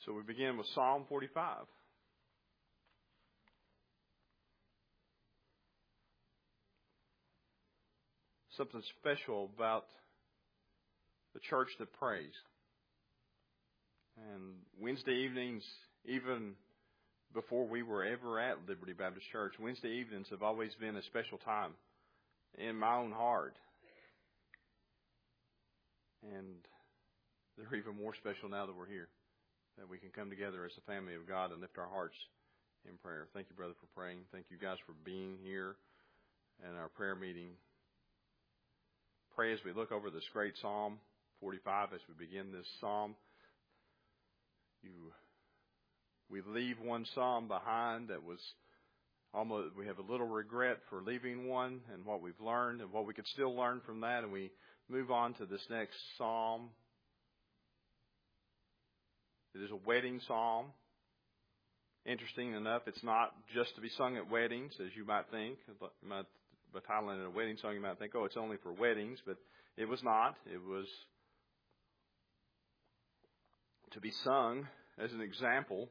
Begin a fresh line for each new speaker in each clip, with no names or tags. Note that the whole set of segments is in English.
So we begin with Psalm 45. Something special about the church that prays. And Wednesday evenings, even before we were ever at Liberty Baptist Church, Wednesday evenings have always been a special time in my own heart. And they're even more special now that we're here, that we can come together as a family of God and lift our hearts in prayer. Thank you, brother, for praying. Thank you guys for being here in our prayer meeting. Pray as we look over this great Psalm 45 as we begin this psalm. We leave one psalm behind that was almost, we have a little regret for leaving one and what we've learned and what we could still learn from that, and we move on to this next psalm. It is a wedding psalm. Interesting enough, it's not just to be sung at weddings, as you might think. By titling it a wedding song, you might think, oh, it's only for weddings, but it was not. It was to be sung as an example.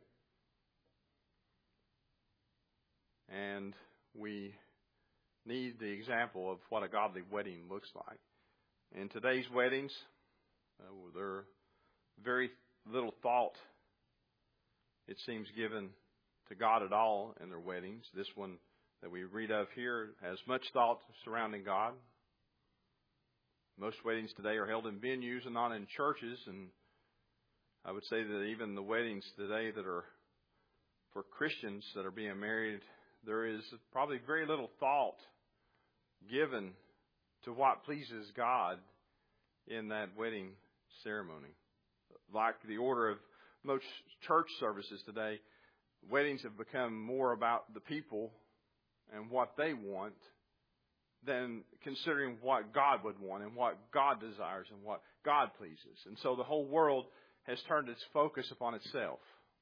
And we need the example of what a godly wedding looks like. In today's weddings, there are very little thought, it seems, given to God at all in their weddings. This one that we read of here has much thought surrounding God. Most weddings today are held in venues and not in churches, and I would say that even the weddings today that are for Christians that are being married, there is probably very little thought given to what pleases God in that wedding ceremony. Like the order of most church services today, weddings have become more about the people and what they want than considering what God would want and what God desires and what God pleases. And so the whole world has turned its focus upon itself.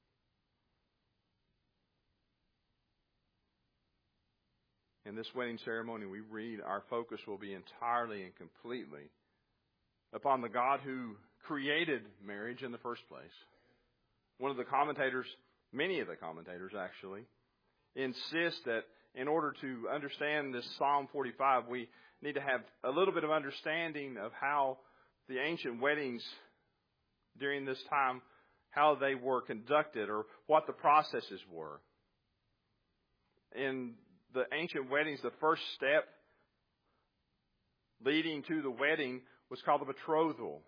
In this wedding ceremony we read, our focus will be entirely and completely upon the God who created marriage in the first place. One of the commentators, many of the commentators actually, insist that in order to understand this Psalm 45, we need to have a little bit of understanding of how the ancient weddings during this time, how they were conducted or what the processes were. In the ancient weddings, the first step leading to the wedding was called the betrothal.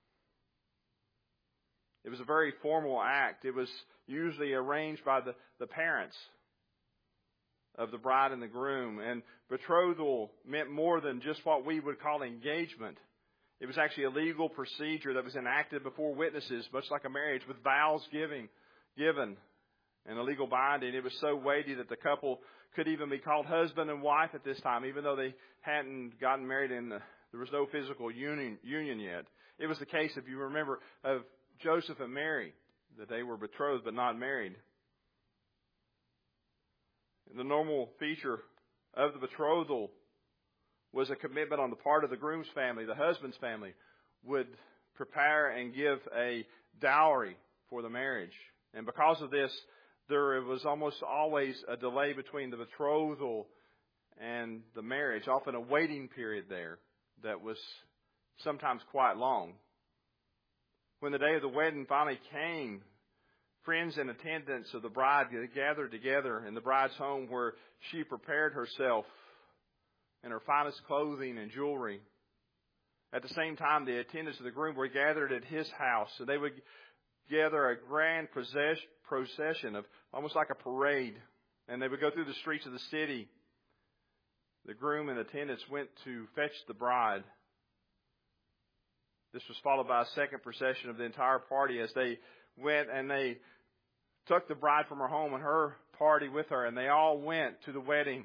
It was a very formal act. It was usually arranged by the parents of the bride and the groom. And betrothal meant more than just what we would call engagement. It was actually a legal procedure that was enacted before witnesses, much like a marriage, with vows given and a legal binding. It was so weighty that the couple could even be called husband and wife at this time, even though they hadn't gotten married and there was no physical union yet. It was the case, if you remember, of Joseph and Mary, that they were betrothed but not married. The normal feature of the betrothal was a commitment on the part of the groom's family. The husband's family would prepare and give a dowry for the marriage. And because of this, there was almost always a delay between the betrothal and the marriage, often a waiting period there that was sometimes quite long. When the day of the wedding finally came, friends and attendants of the bride gathered together in the bride's home where she prepared herself in her finest clothing and jewelry. At the same time, the attendants of the groom were gathered at his house. So they would gather a grand procession of almost like a parade. And they would go through the streets of the city. The groom and attendants went to fetch the bride. This was followed by a second procession of the entire party as they went and they took the bride from her home and her party with her, and they all went to the wedding,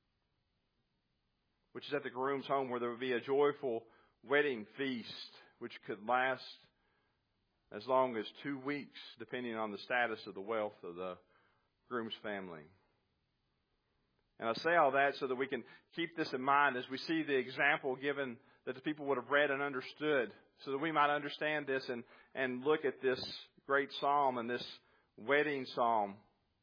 which is at the groom's home, where there would be a joyful wedding feast which could last as long as 2 weeks, depending on the status of the wealth of the groom's family. And I say all that so that we can keep this in mind as we see the example given that the people would have read and understood, so that we might understand this and look at this great psalm and this wedding psalm.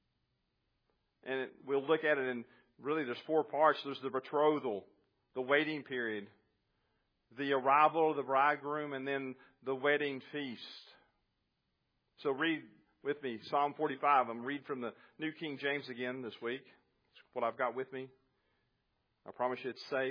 And we'll look at it in, really there's 4 parts. There's the betrothal, the waiting period, the arrival of the bridegroom, and then the wedding feast. So read with me Psalm 45. I'm reading from the New King James again this week. It's what I've got with me. I promise you it's safe.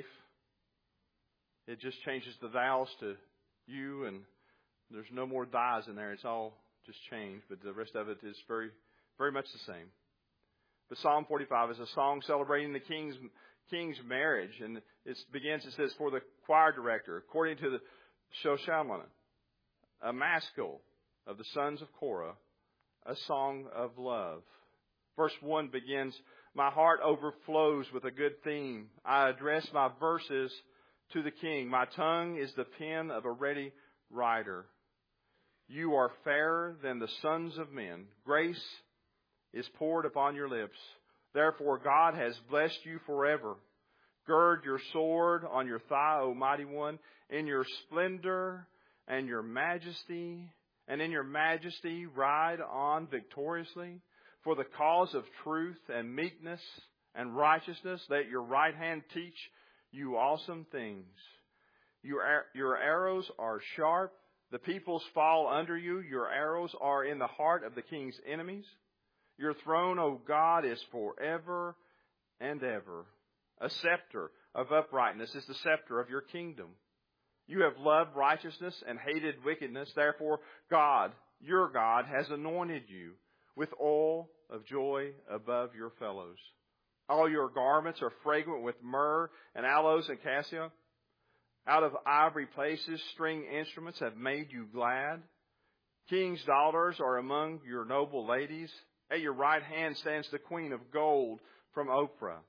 It just changes the vowels to you, and there's no more dies in there. It's all just changed, but the rest of it is very, very much the same. But Psalm 45 is a song celebrating the king's marriage, and it says, for the choir director, according to the Shoshaman, a maskil of the sons of Korah, a song of love. Verse 1 begins, my heart overflows with a good theme. I address my verses to the king. My tongue is the pen of a ready writer. You are fairer than the sons of men. Grace is poured upon your lips. Therefore God has blessed you forever. Gird your sword on your thigh, O mighty one, in your splendor and your majesty, and in your majesty ride on victoriously. For the cause of truth and meekness and righteousness, let your right hand teach you awesome things. Your arrows are sharp. The peoples fall under you. Your arrows are in the heart of the king's enemies. Your throne, O God, is forever and ever. A scepter of uprightness is the scepter of your kingdom. You have loved righteousness and hated wickedness. Therefore, God, your God, has anointed you with oil of joy above your fellows. All your garments are fragrant with myrrh and aloes and cassia. Out of ivory places, string instruments have made you glad. King's daughters are among your noble ladies. At your right hand stands the queen of gold from Oprah.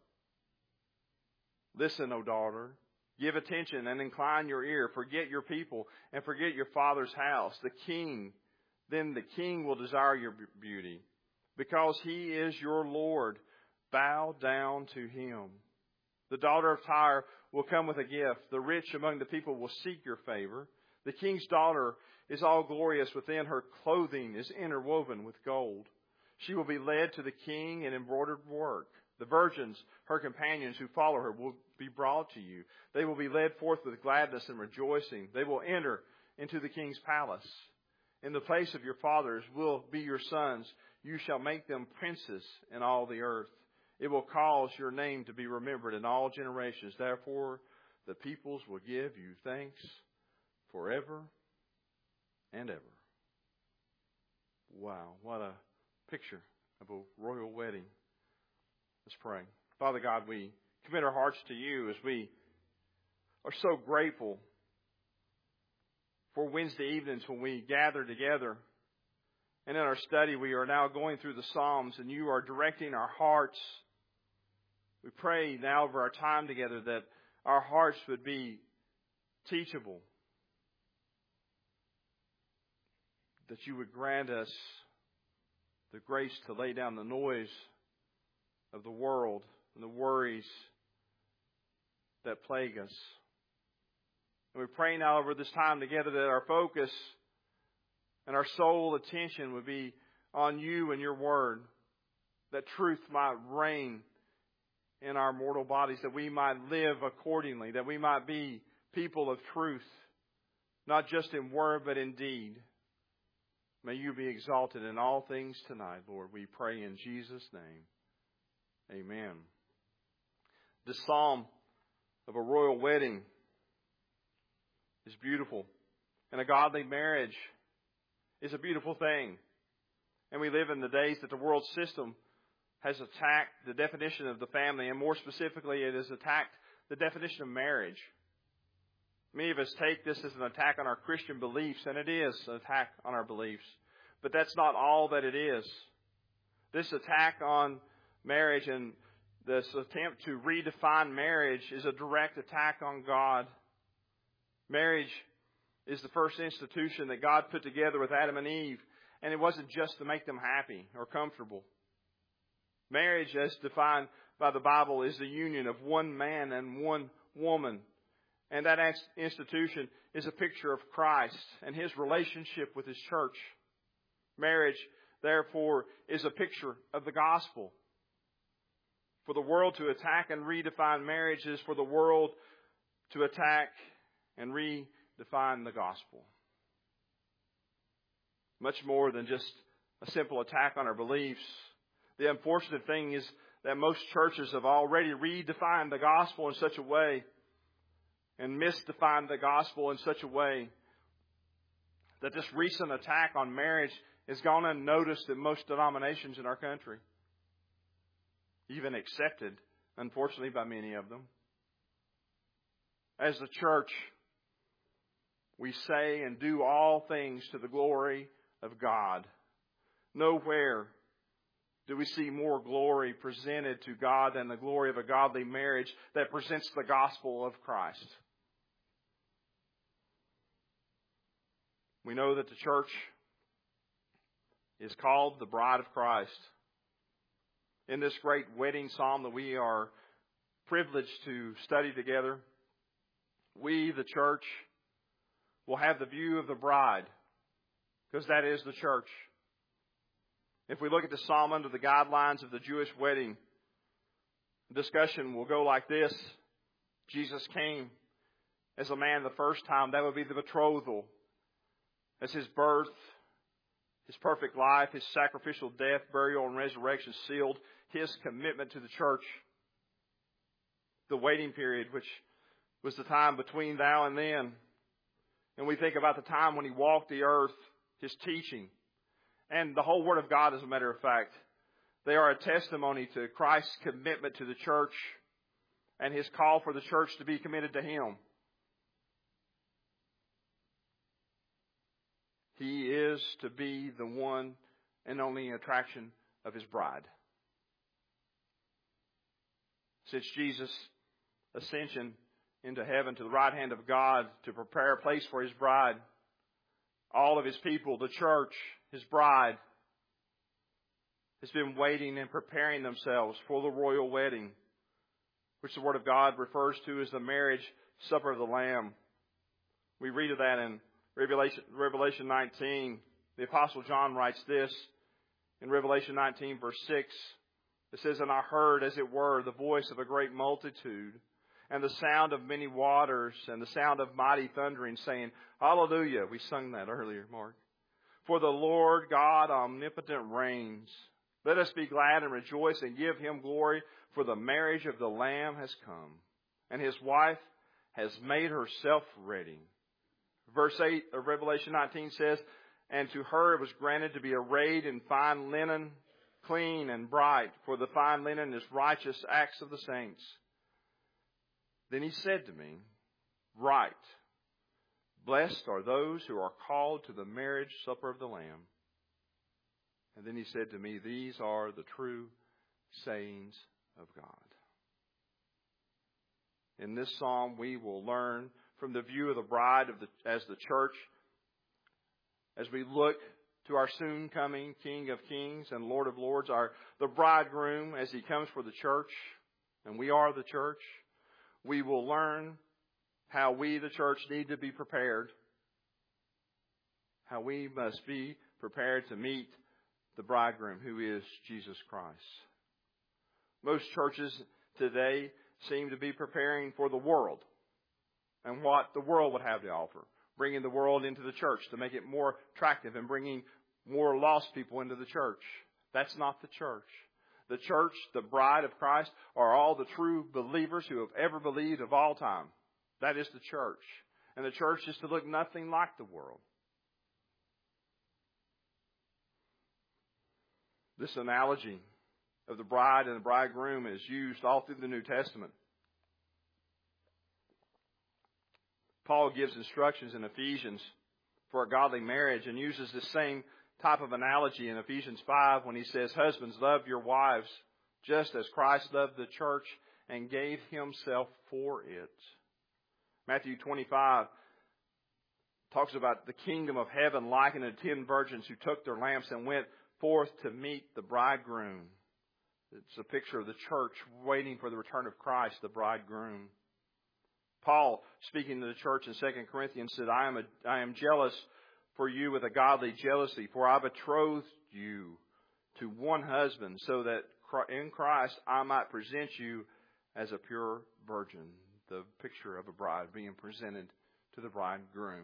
Listen, O daughter, give attention and incline your ear. Forget your people and forget your father's house. Then the king will desire your beauty. Because he is your Lord, bow down to him. The daughter of Tyre will come with a gift. The rich among the people will seek your favor. The king's daughter is all glorious within. Her clothing is interwoven with gold. She will be led to the king in embroidered work. The virgins, her companions who follow her, will be brought to you. They will be led forth with gladness and rejoicing. They will enter into the king's palace. In the place of your fathers will be your sons. You shall make them princes in all the earth. It will cause your name to be remembered in all generations. Therefore, the peoples will give you thanks forever and ever. Wow, what a picture of a royal wedding. Let's pray. Father God, we commit our hearts to you as we are so grateful for Wednesday evenings when we gather together. And in our study, we are now going through the Psalms, and you are directing our hearts. We pray now over our time together that our hearts would be teachable, that you would grant us the grace to lay down the noise of the world and the worries that plague us. And we pray now over this time together that our focus and our sole attention would be on you and your word, that truth might reign in our mortal bodies, that we might live accordingly, that we might be people of truth, not just in word but in deed. May you be exalted in all things tonight, Lord. We pray in Jesus' name. Amen. This psalm of a royal wedding is beautiful. And a godly marriage is a beautiful thing. And we live in the days that the world system has attacked the definition of the family, and more specifically, it has attacked the definition of marriage. Many of us take this as an attack on our Christian beliefs, and it is an attack on our beliefs. But that's not all that it is. This attack on marriage and this attempt to redefine marriage is a direct attack on God. Marriage is the first institution that God put together with Adam and Eve, and it wasn't just to make them happy or comfortable. Marriage, as defined by the Bible, is the union of one man and one woman. And that institution is a picture of Christ and His relationship with His church. Marriage, therefore, is a picture of the gospel. For the world to attack and redefine marriage is for the world to attack and redefine the gospel. Much more than just a simple attack on our beliefs. The unfortunate thing is that most churches have already redefined the gospel in such a way and misdefined the gospel in such a way that this recent attack on marriage has gone unnoticed in most denominations in our country. Even accepted, unfortunately, by many of them. As the church, we say and do all things to the glory of God. Nowhere do we see more glory presented to God than the glory of a godly marriage that presents the gospel of Christ. We know that the church is called the bride of Christ. In this great wedding psalm that we are privileged to study together, we, the church, will have the view of the bride, because that is the church. If we look at the psalm under the guidelines of the Jewish wedding, the discussion will go like this. Jesus came as a man the first time. That would be the betrothal. As his birth, his perfect life, his sacrificial death, burial, and resurrection sealed his commitment to the church. The waiting period, which was the time between thou and then. And we think about the time when he walked the earth, his teaching, and the whole Word of God, as a matter of fact. They are a testimony to Christ's commitment to the church and his call for the church to be committed to him. He is to be the one and only attraction of his bride. Since Jesus' ascension into heaven to the right hand of God to prepare a place for his bride, all of his people, the church, his bride, has been waiting and preparing themselves for the royal wedding, which the Word of God refers to as the marriage supper of the Lamb. We read of that in Revelation 19. The Apostle John writes this in Revelation 19, verse 6. It says, "And I heard, as it were, the voice of a great multitude, and the sound of many waters, and the sound of mighty thundering, saying, Hallelujah." We sung that earlier, Mark. "For the Lord God omnipotent reigns. Let us be glad and rejoice and give him glory, for the marriage of the Lamb has come, and his wife has made herself ready." Verse 8 of Revelation 19 says, "And to her it was granted to be arrayed in fine linen, clean and bright, for the fine linen is righteous acts of the saints." Then he said to me, "Write, blessed are those who are called to the marriage supper of the Lamb." And then he said to me, "These are the true sayings of God." In this psalm, we will learn from the view of the bride as the church, as we look to our soon-coming King of Kings and Lord of Lords, the bridegroom as he comes for the church, and we are the church. We will learn how we, the church, need to be prepared, how we must be prepared to meet the bridegroom, who is Jesus Christ. Most churches today seem to be preparing for the world and what the world would have to offer, bringing the world into the church to make it more attractive and bringing more lost people into the church. That's not the church. The church, the bride of Christ, are all the true believers who have ever believed of all time. That is the church. And the church is to look nothing like the world. This analogy of the bride and the bridegroom is used all through the New Testament. Paul gives instructions in Ephesians for a godly marriage and uses the same type of analogy in Ephesians 5 when he says, "Husbands, love your wives just as Christ loved the church and gave himself for it." Matthew 25 talks about the kingdom of heaven likened to 10 virgins who took their lamps and went forth to meet the bridegroom. It's a picture of the church waiting for the return of Christ, the bridegroom. Paul, speaking to the church in 2 Corinthians, said, I am jealous for you with a godly jealousy. For I betrothed you to one husband, so that in Christ I might present you as a pure virgin. The picture of a bride being presented to the bridegroom.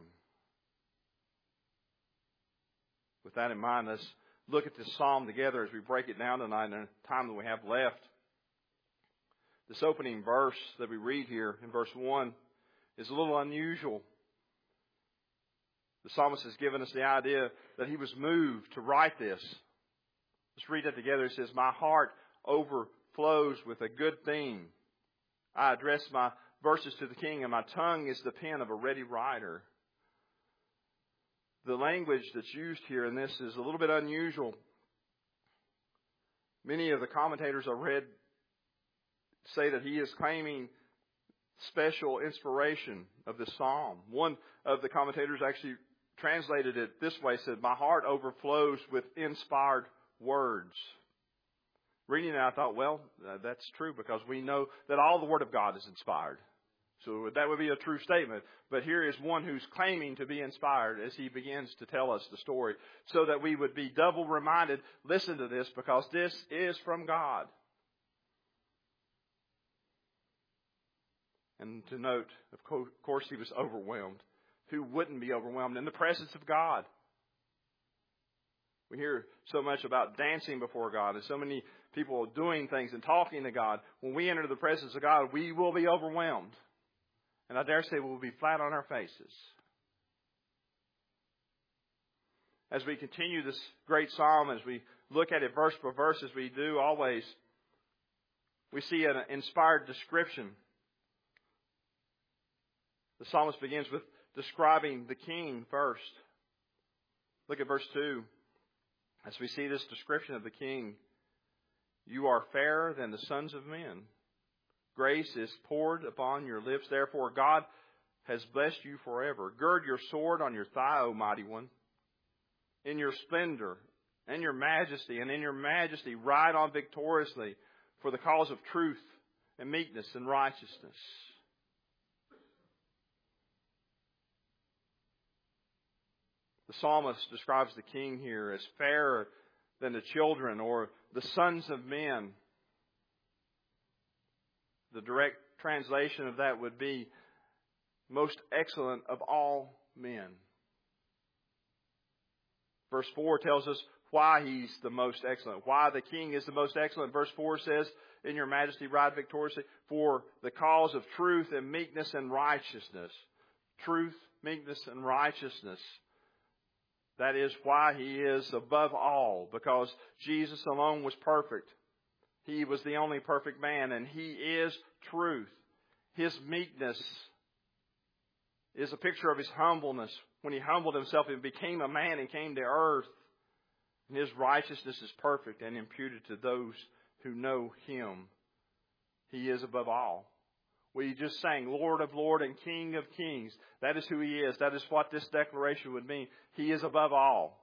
With that in mind, let's look at this psalm together as we break it down tonight in the time that we have left. This opening verse that we read here in verse 1 is a little unusual. The psalmist has given us the idea that he was moved to write this. Let's read that together. It says, my heart overflows with a good theme. I address my verses to the king, and my tongue is the pen of a ready writer. The language that's used here in this is a little bit unusual. Many of the commentators I've read say that he is claiming special inspiration of this psalm. One of the commentators actually translated it this way, said, my heart overflows with inspired words. Reading it, I thought, well, that's true because we know that all the Word of God is inspired. So that would be a true statement. But here is one who's claiming to be inspired as he begins to tell us the story, so that we would be double reminded, listen to this, because this is from God. And to note, of course, he was overwhelmed. Who wouldn't be overwhelmed in the presence of God? We hear so much about dancing before God and so many people doing things and talking to God. When we enter the presence of God, we will be overwhelmed. And I dare say we'll be flat on our faces. As we continue this great psalm, as we look at it verse by verse, as we do always, we see an inspired description. The psalmist begins with describing the king first. Look at verse 2. As we see this description of the king, you are fairer than the sons of men. Grace is poured upon your lips. Therefore, God has blessed you forever. Gird your sword on your thigh, O mighty one. In your splendor and your majesty, and in your majesty ride on victoriously for the cause of truth and meekness and righteousness. The psalmist describes the king here as fairer than the children or the sons of men. The direct translation of that would be most excellent of all men. Verse 4 tells us why he's the most excellent, why the king is the most excellent. Verse 4 says, in your majesty ride victoriously for the cause of truth and meekness and righteousness. Truth, meekness, and righteousness. That is why he is above all, because Jesus alone was perfect. He was the only perfect man, and he is truth. His meekness is a picture of his humbleness. When he humbled himself and became a man and came to earth. And his righteousness is perfect and imputed to those who know him. He is above all. We just sang Lord of Lords and King of Kings. That is who he is. That is what this declaration would mean. He is above all.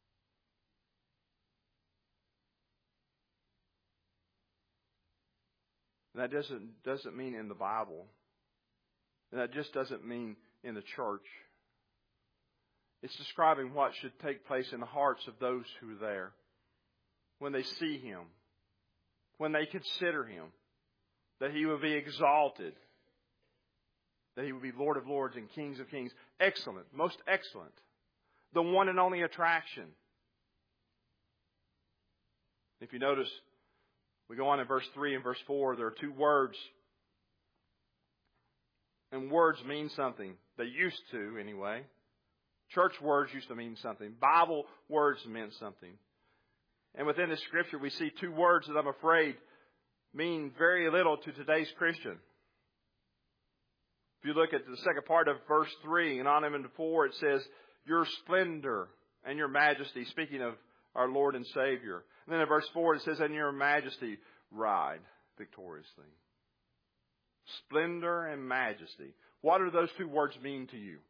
And that doesn't mean in the Bible. And that just doesn't mean in the church. It's describing what should take place in the hearts of those who are there. When they see him. When they consider him. That he will be exalted. That he will be Lord of Lords and Kings of Kings. Excellent. Most excellent. The one and only attraction. If you notice, we go on in verse 3 and verse 4. There are two words. And words mean something. They used to, anyway. Church words used to mean something. Bible words meant something. And within this scripture, we see two words that I'm afraid mean very little to today's Christian. If you look at the second part of verse 3 and on into 4, it says, your splendor and your majesty, speaking of our Lord and Savior. And then in verse 4, it says, and your majesty ride victoriously. Splendor and majesty. What do those two words mean to you?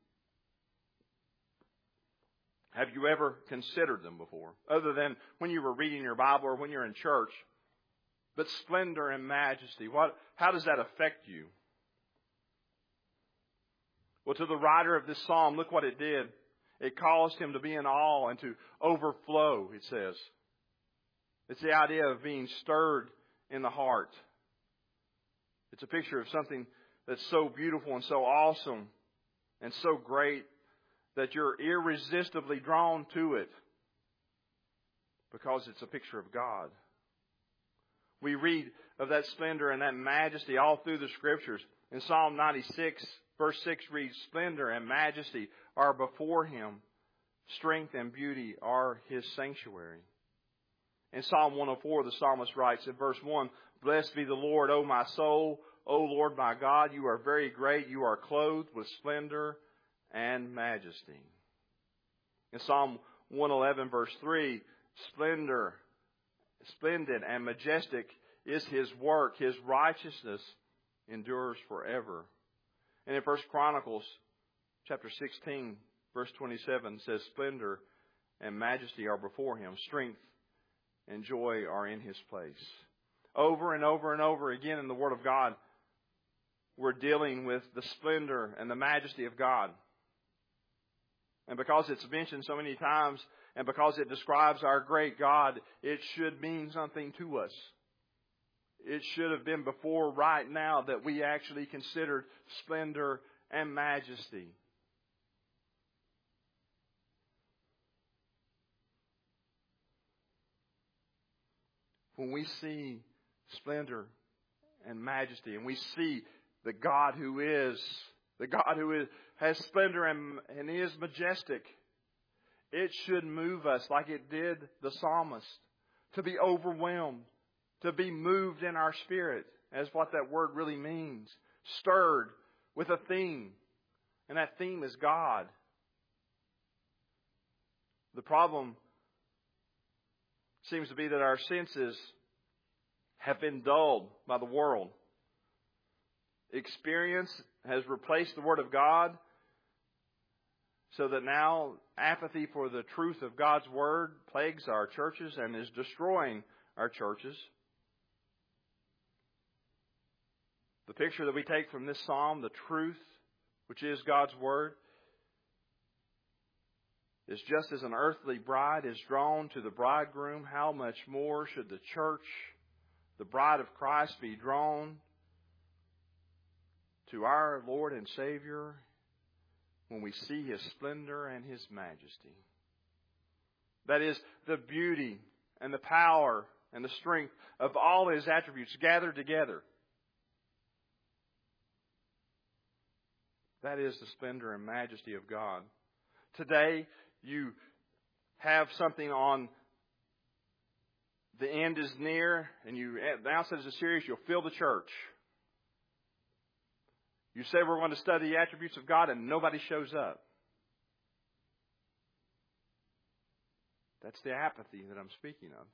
Have you ever considered them before? Other than when you were reading your Bible or when you're in church. But splendor and majesty, how does that affect you? Well, to the writer of this psalm, look what it did. It caused him to be in awe and to overflow, it says. It's the idea of being stirred in the heart. It's a picture of something that's so beautiful and so awesome and so great that you're irresistibly drawn to it because it's a picture of God. We read of that splendor and that majesty all through the Scriptures. In Psalm 96, verse 6 reads, "Splendor and majesty are before Him. Strength and beauty are His sanctuary." In Psalm 104, the psalmist writes in verse 1, "Blessed be the Lord, O my soul. O Lord my God, you are very great. You are clothed with splendor and majesty." In Psalm 111, verse 3, "Splendid and majestic is His work. His righteousness endures forever." And in 1 Chronicles chapter 16, verse 27 says, "Splendor and majesty are before Him. Strength and joy are in His place." Over and over and over again in the Word of God, we're dealing with the splendor and the majesty of God. And because it's mentioned so many times, and because it describes our great God, it should mean something to us. It should have been before right now that we actually considered splendor and majesty. When we see splendor and majesty, and we see the God who has splendor and is majestic, it should move us like it did the psalmist, to be overwhelmed, to be moved in our spirit, as what that word really means. Stirred with a theme, and that theme is God. The problem seems to be that our senses have been dulled by the world. Experience has replaced the Word of God, so that now apathy for the truth of God's Word plagues our churches and is destroying our churches. The picture that we take from this psalm, the truth, which is God's Word, is just as an earthly bride is drawn to the bridegroom, how much more should the church, the bride of Christ, be drawn to our Lord and Savior when we see His splendor and His majesty. That is, the beauty and the power and the strength of all His attributes gathered together. That is the splendor and majesty of God. Today, you have something on the end is near, and you announce it as a series, you'll fill the church. You say we're going to study the attributes of God, and nobody shows up. That's the apathy that I'm speaking of.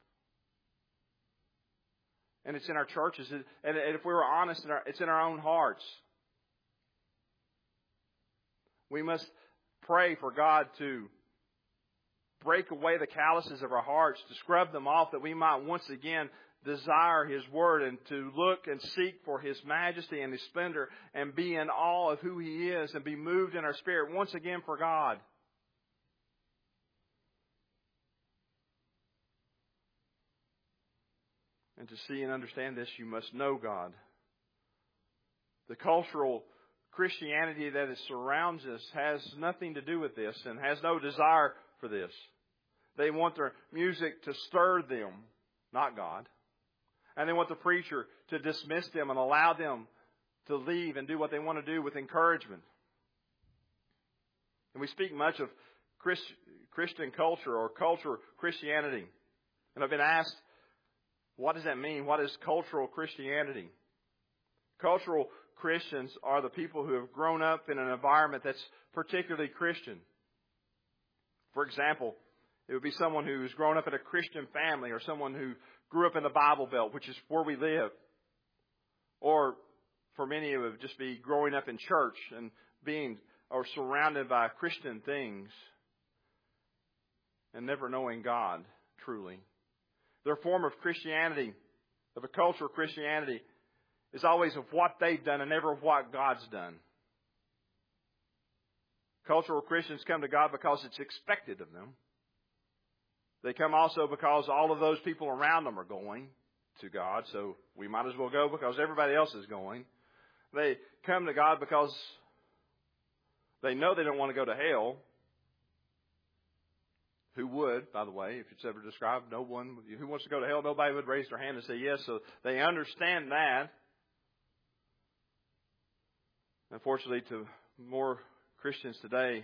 And it's in our churches, and if we were honest, it's in our own hearts. We must pray for God to break away the calluses of our hearts, to scrub them off, that we might once again desire His Word and to look and seek for His majesty and His splendor and be in awe of who He is and be moved in our spirit once again for God. And to see and understand this, you must know God. The cultural Christianity that surrounds us has nothing to do with this and has no desire for this. They want their music to stir them, not God. And they want the preacher to dismiss them and allow them to leave and do what they want to do with encouragement. And we speak much of Christian culture or cultural Christianity. And I've been asked, what does that mean? What is cultural Christianity? Cultural Christians are the people who have grown up in an environment that's particularly Christian. For example, it would be someone who's grown up in a Christian family or someone who grew up in the Bible Belt, which is where we live. Or for many, it would just be growing up in church and being or surrounded by Christian things and never knowing God truly. Their form of Christianity, of a cultural Christianity, is always of what they've done and never of what God's done. Cultural Christians come to God because it's expected of them. They come also because all of those people around them are going to God, so we might as well go because everybody else is going. They come to God because they know they don't want to go to hell. Who would, by the way, if it's ever described, no one, who wants to go to hell, nobody would raise their hand and say yes, so they understand that. Unfortunately, to more Christians today,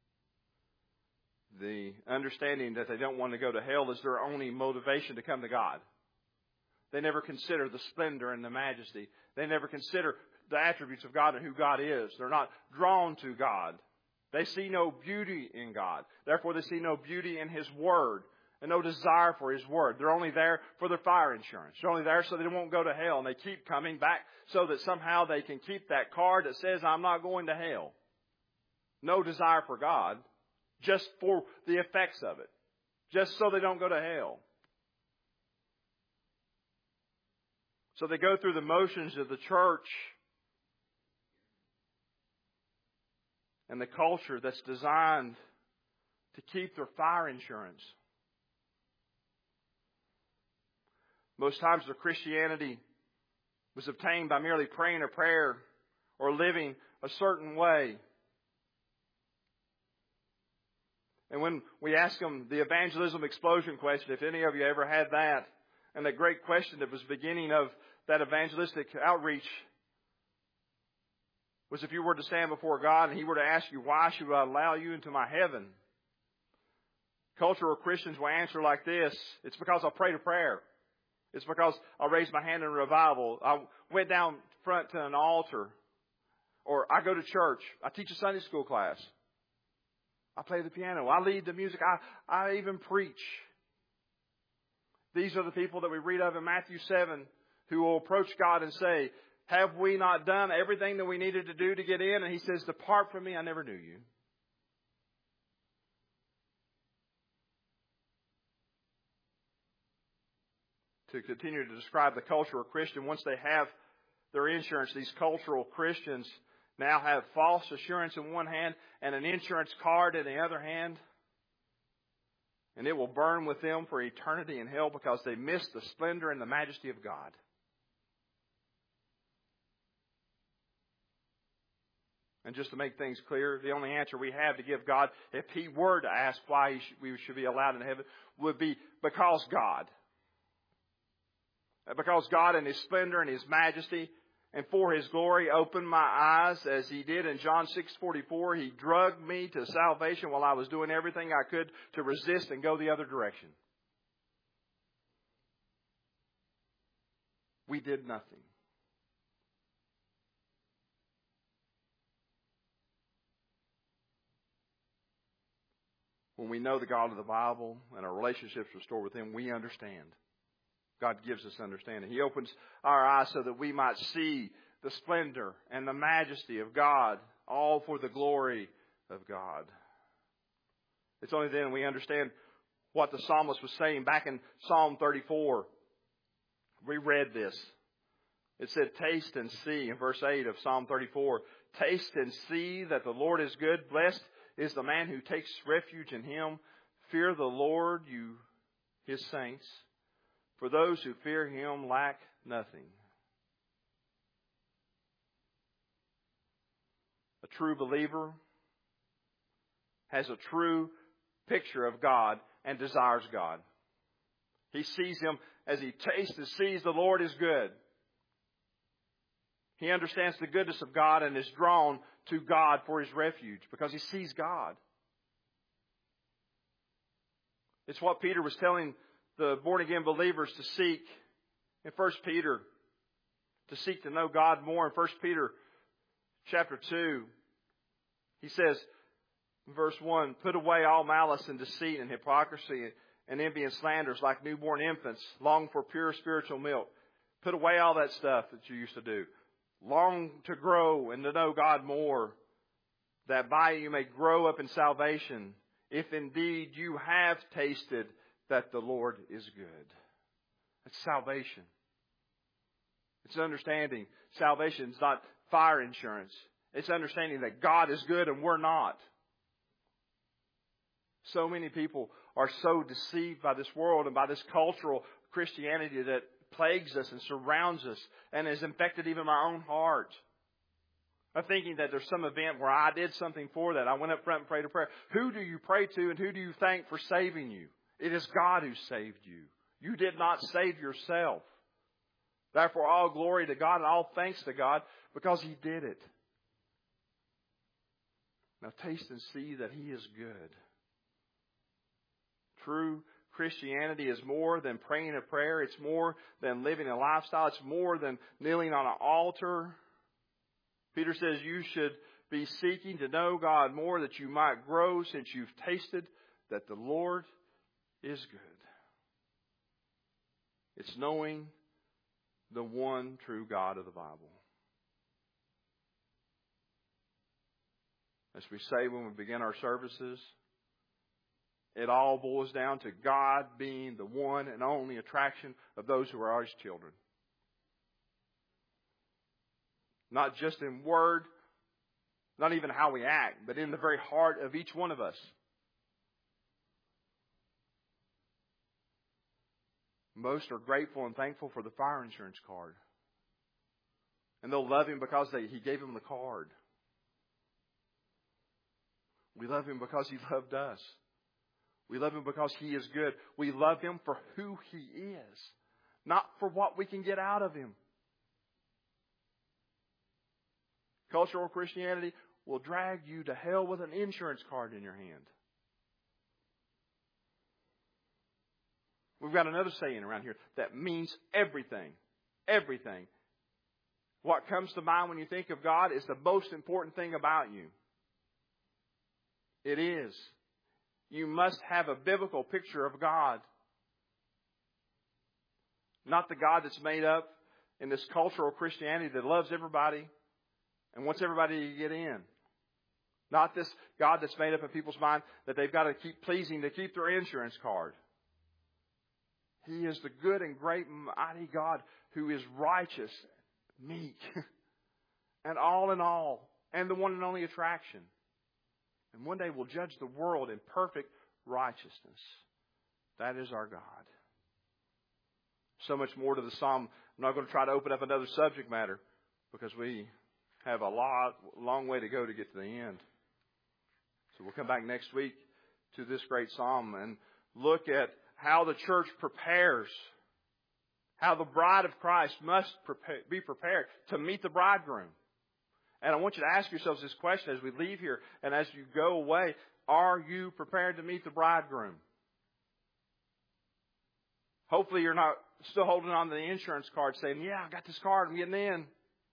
the understanding that they don't want to go to hell is their only motivation to come to God. They never consider the splendor and the majesty. They never consider the attributes of God and who God is. They're not drawn to God. They see no beauty in God. Therefore, they see no beauty in His Word and no desire for His Word. They're only there for their fire insurance. They're only there so they won't go to hell. And they keep coming back so that somehow they can keep that card that says, I'm not going to hell. No desire for God, just for the effects of it. Just so they don't go to hell. So they go through the motions of the church and the culture that's designed to keep their fire insurance. Most times their Christianity was obtained by merely praying a prayer or living a certain way. And when we ask them the evangelism explosion question, if any of you ever had that, and the great question that was the beginning of that evangelistic outreach was if you were to stand before God and He were to ask you, why should I allow you into my heaven? Cultural Christians will answer like this: it's because I prayed a prayer. It's because I raised my hand in revival. I went down front to an altar. Or I go to church. I teach a Sunday school class. I play the piano. I lead the music. I even preach. These are the people that we read of in Matthew 7 who will approach God and say, have we not done everything that we needed to do to get in? And He says, depart from me, I never knew you. To continue to describe the cultural Christian, once they have their insurance, these cultural Christians now have false assurance in one hand and an insurance card in the other hand. And it will burn with them for eternity in hell because they missed the splendor and the majesty of God. And just to make things clear, the only answer we have to give God, if He were to ask why we should be allowed in heaven, would be because God. Because God in His splendor and His majesty and for His glory opened my eyes as He did in John 6:44. He drugged me to salvation while I was doing everything I could to resist and go the other direction. We did nothing. When we know the God of the Bible and our relationships restored with Him, we understand. God gives us understanding. He opens our eyes so that we might see the splendor and the majesty of God, all for the glory of God. It's only then we understand what the psalmist was saying. Back in Psalm 34, we read this. It said, taste and see, in verse 8 of Psalm 34, taste and see that the Lord is good. Blessed is the man who takes refuge in Him. Fear the Lord, you His saints. For those who fear Him lack nothing. A true believer has a true picture of God and desires God. He sees Him as he tastes and sees the Lord is good. He understands the goodness of God and is drawn to God for his refuge because he sees God. It's what Peter was telling the born-again believers to seek in 1 Peter, to seek to know God more. In 1 Peter chapter 2, he says, in verse 1, put away all malice and deceit and hypocrisy and envy and slanders like newborn infants. Long for pure spiritual milk. Put away all that stuff that you used to do. Long to grow and to know God more, that by you may grow up in salvation, if indeed you have tasted that the Lord is good. That's salvation. It's understanding salvation is not fire insurance. It's understanding that God is good and we're not. So many people are so deceived by this world and by this cultural Christianity that plagues us and surrounds us and has infected even my own heart. I'm thinking that there's some event where I did something for that. I went up front and prayed a prayer. Who do you pray to and who do you thank for saving you? It is God who saved you. You did not save yourself. Therefore, all glory to God and all thanks to God because He did it. Now taste and see that He is good. True Christianity is more than praying a prayer. It's more than living a lifestyle. It's more than kneeling on an altar. Peter says you should be seeking to know God more that you might grow since you've tasted that the Lord is good. It's knowing the one true God of the Bible. As we say when we begin our services, it all boils down to God being the one and only attraction of those who are His children. Not just in word, not even how we act, but in the very heart of each one of us. Most are grateful and thankful for the fire insurance card. And they'll love Him because He gave them the card. We love Him because He loved us. We love Him because He is good. We love Him for who He is, not for what we can get out of Him. Cultural Christianity will drag you to hell with an insurance card in your hand. We've got another saying around here that means everything. Everything. What comes to mind when you think of God is the most important thing about you. It is. You must have a biblical picture of God. Not the God that's made up in this cultural Christianity that loves everybody and wants everybody to get in. Not this God that's made up in people's mind that they've got to keep pleasing to keep their insurance card. He is the good and great and mighty God who is righteous, meek, and all in all, and the one and only attraction. And one day will judge the world in perfect righteousness. That is our God. So much more to the psalm. I'm not going to try to open up another subject matter because we have a long way to go to get to the end. So we'll come back next week to this great psalm and look at how the church prepares, how the bride of Christ must be prepared to meet the bridegroom. And I want you to ask yourselves this question as we leave here and as you go away. Are you prepared to meet the bridegroom? Hopefully you're not still holding on to the insurance card saying, yeah, I got this card, I'm getting in.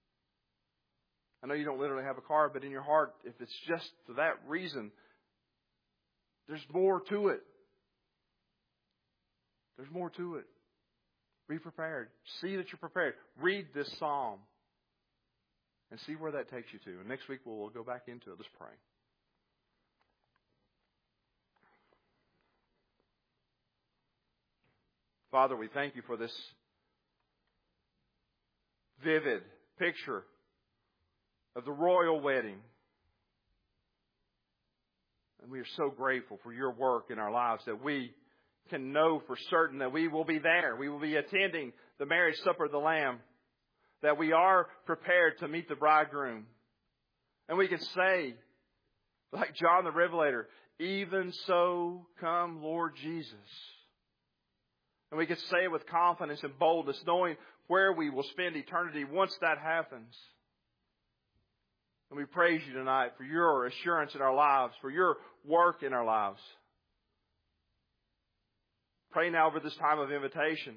I know you don't literally have a card, but in your heart, if it's just for that reason, there's more to it. There's more to it. Be prepared. See that you're prepared. Read this psalm. And see where that takes you to. And next week we'll go back into it. Let's pray. Father, we thank you for this vivid picture of the royal wedding. And we are so grateful for your work in our lives that we can know for certain that we will be there. We will be attending the marriage supper of the Lamb. That we are prepared to meet the bridegroom. And we can say, like John the Revelator, even so come Lord Jesus. And we can say it with confidence and boldness, knowing where we will spend eternity once that happens. And we praise you tonight for your assurance in our lives, for your work in our lives. Pray now over this time of invitation.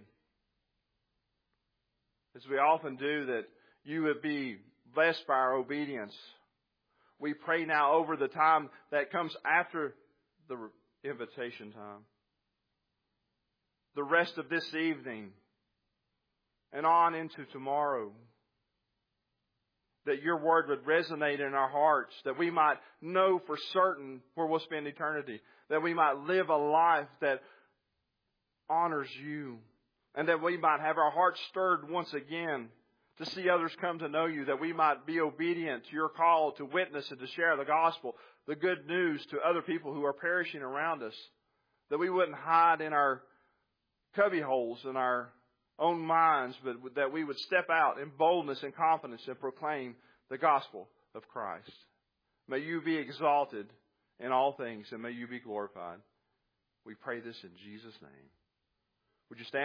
As we often do, that you would be blessed by our obedience. We pray now over the time that comes after the invitation time. The rest of this evening and on into tomorrow. That your word would resonate in our hearts. That we might know for certain where we'll spend eternity. That we might live a life that honors you. And that we might have our hearts stirred once again to see others come to know you, that we might be obedient to your call to witness and to share the gospel, the good news to other people who are perishing around us, that we wouldn't hide in our cubby holes in our own minds, but that we would step out in boldness and confidence and proclaim the gospel of Christ. May you be exalted in all things, and may you be glorified. We pray this in Jesus' name. Would you stand?